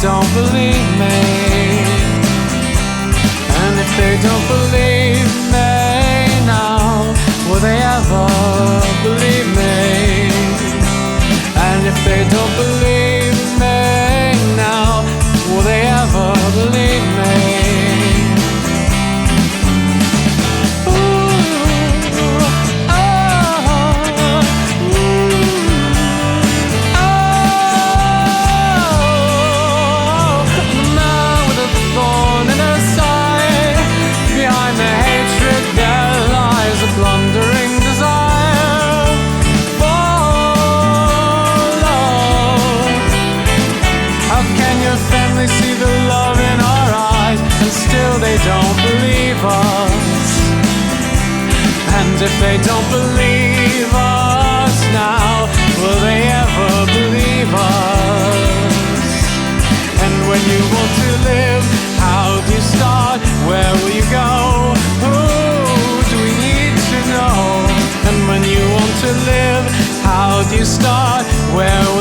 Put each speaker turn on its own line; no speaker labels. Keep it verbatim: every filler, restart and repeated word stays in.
don't believe me, and if they don't believe me now, will they ever believe me? And if they don't believe me now, will they ever believe me? Blundering desire for love. How can your family see the love in our eyes and still they don't believe us? And if they don't believe us now, will they ever believe us? And when you want to live, how do you start? Where will you go? Who do we need to know? And when you want to live, how do you start? Where